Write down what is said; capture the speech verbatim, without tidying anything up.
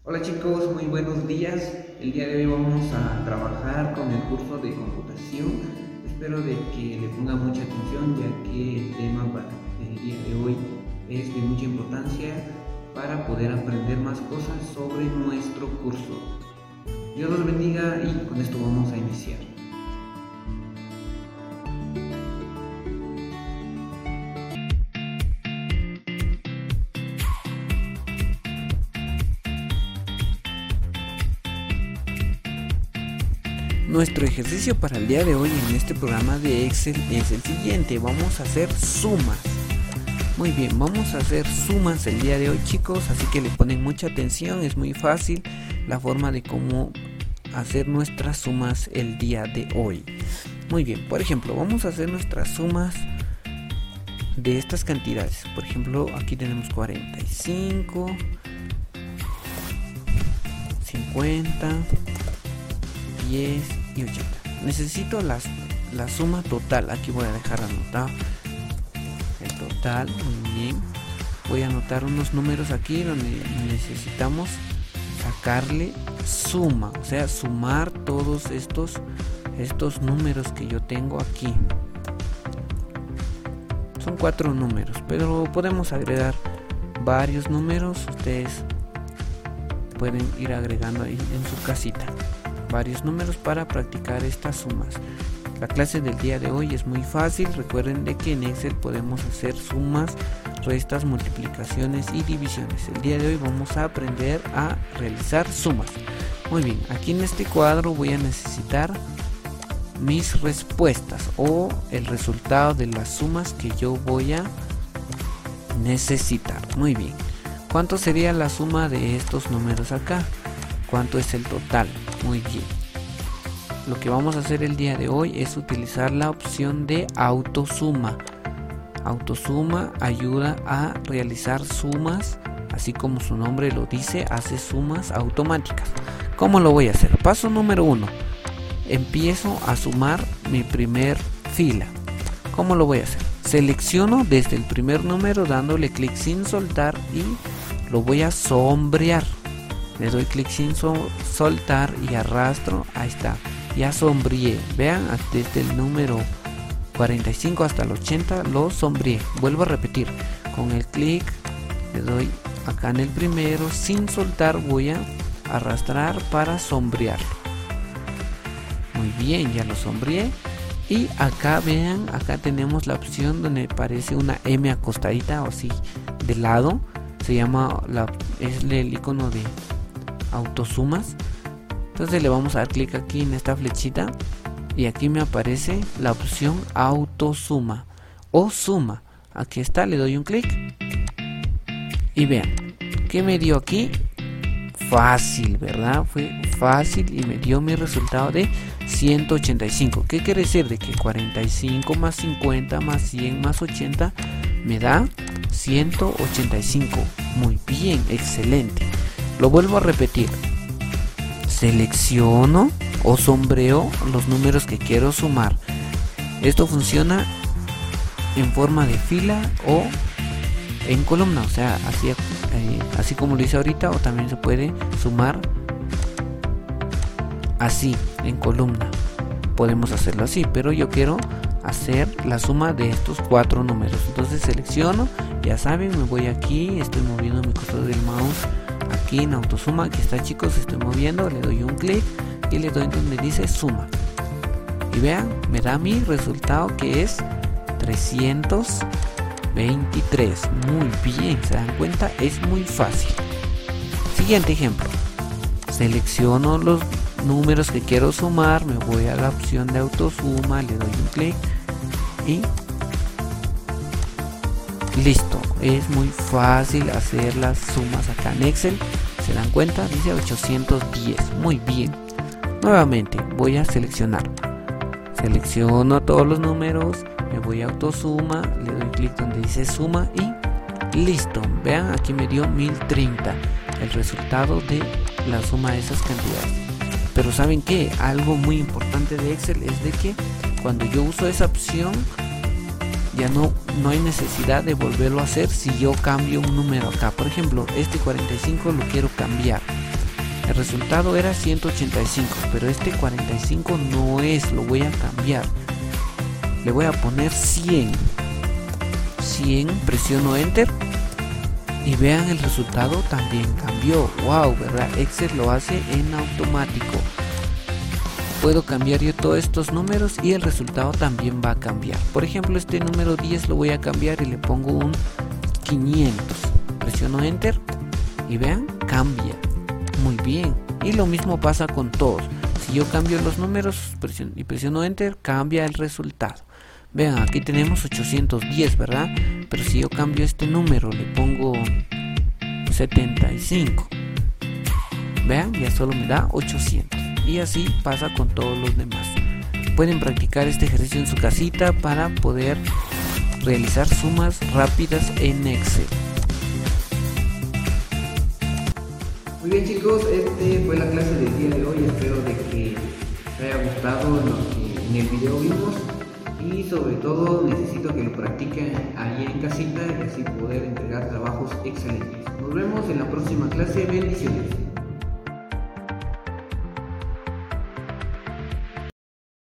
Hola chicos, muy buenos días. El día de hoy vamos a trabajar con el curso de computación. Espero de que le pongan mucha atención, ya que el tema para el día de hoy es de mucha importancia para poder aprender más cosas sobre nuestro curso. Dios los bendiga y con esto vamos a iniciar. Nuestro ejercicio para el día de hoy en este programa de Excel es el siguiente. Vamos a hacer sumas. Muy bien, vamos a hacer sumas el día de hoy, chicos, así que le ponen mucha atención. Es muy fácil la forma de cómo hacer nuestras sumas el día de hoy. Muy bien, por ejemplo, vamos a hacer nuestras sumas de estas cantidades. Por ejemplo, aquí tenemos cuarenta y cinco, cincuenta, diez y ochenta. Necesito las, la suma total. Aquí voy a dejar anotado el total. Muy bien, voy a anotar unos números aquí donde necesitamos sacarle suma, o sea, sumar todos estos estos números que yo tengo aquí. Son cuatro números, pero podemos agregar varios números. Ustedes pueden ir agregando ahí en su casita varios números para practicar estas sumas. La clase del día de hoy es muy fácil. Recuerden de que en Excel podemos hacer sumas, restas, multiplicaciones y divisiones. El día de hoy vamos a aprender a realizar sumas. Muy bien, aquí en este cuadro voy a necesitar mis respuestas o el resultado de las sumas que yo voy a necesitar. Muy bien, ¿cuánto sería la suma de estos números acá? ¿Cuánto es el total? Muy bien. Lo que vamos a hacer el día de hoy es utilizar la opción de autosuma. Autosuma ayuda a realizar sumas, así como su nombre lo dice, hace sumas automáticas. ¿Cómo lo voy a hacer? Paso número uno. Empiezo a sumar mi primer fila. ¿Cómo lo voy a hacer? Selecciono desde el primer número dándole clic sin soltar y lo voy a sombrear. Le doy clic sin so soltar y arrastro. Ahí está. Ya sombreé. Vean, desde el número cuarenta y cinco hasta el ochenta lo sombreé. Vuelvo a repetir. Con el clic le doy acá en el primero. Sin soltar voy a arrastrar para sombrearlo. Muy bien, ya lo sombreé. Y acá vean, acá tenemos la opción donde aparece una M acostadita o así de lado. Se llama, la, es el icono de autosumas. Entonces le vamos a dar clic aquí en esta flechita y aquí me aparece la opción autosuma o suma. Aquí está, le doy un clic y vean que me dio aquí. Fácil, ¿verdad? Fue fácil y me dio mi resultado de ciento ochenta y cinco. ¿Qué quiere decir? De que cuarenta y cinco más cincuenta más cien más ochenta me da ciento ochenta y cinco. Muy bien, excelente. Lo vuelvo a repetir. Selecciono o sombreo los números que quiero sumar. Esto funciona en forma de fila o en columna, o sea, así, eh, así como lo hice ahorita, o también se puede sumar así, en columna. Podemos hacerlo así, pero yo quiero hacer la suma de estos cuatro números. Entonces selecciono, ya saben, me voy aquí, estoy moviendo mi cursor del mouse aquí en autosuma. Aquí está, chicos, estoy moviendo, le doy un clic y le doy donde dice suma y vean, me da mi resultado que es trescientos veintitrés. Muy bien, se dan cuenta, es muy fácil. Siguiente ejemplo. Selecciono los números que quiero sumar, me voy a la opción de autosuma, le doy un clic y listo. Es muy fácil hacer las sumas acá en Excel. ¿Se dan cuenta? Dice ochocientos diez. Muy bien. Nuevamente voy a seleccionar. Selecciono todos los números, me voy a autosuma, le doy clic donde dice suma y listo. Vean, aquí me dio mil treinta, el resultado de la suma de esas cantidades. Pero ¿saben qué? Algo muy importante de Excel es de que cuando yo uso esa opción ya no, no hay necesidad de volverlo a hacer si yo cambio un número acá. Por ejemplo, este cuarenta y cinco lo quiero cambiar. El resultado era ciento ochenta y cinco, pero este cuarenta y cinco no es, lo voy a cambiar. Le voy a poner cien. cien, presiono Enter y vean el resultado también cambió. Wow, ¿verdad? Excel lo hace en automático. Puedo cambiar yo todos estos números y el resultado también va a cambiar. Por ejemplo, este número diez lo voy a cambiar y le pongo un quinientos. Presiono Enter y vean, cambia. Muy bien. Y lo mismo pasa con todos. Si yo cambio los números presiono, y presiono Enter, cambia el resultado. Vean, aquí tenemos ochocientos diez, ¿verdad? Pero si yo cambio este número, le pongo setenta y cinco. Vean, ya solo me da ochocientos. Y así pasa con todos los demás. Pueden practicar este ejercicio en su casita para poder realizar sumas rápidas en Excel. Muy bien, chicos, este fue la clase del día de hoy. Espero de que te haya gustado lo que en el video vimos. Y sobre todo necesito que lo practiquen ahí en casita y así poder entregar trabajos excelentes. Nos vemos en la próxima clase. Bendiciones.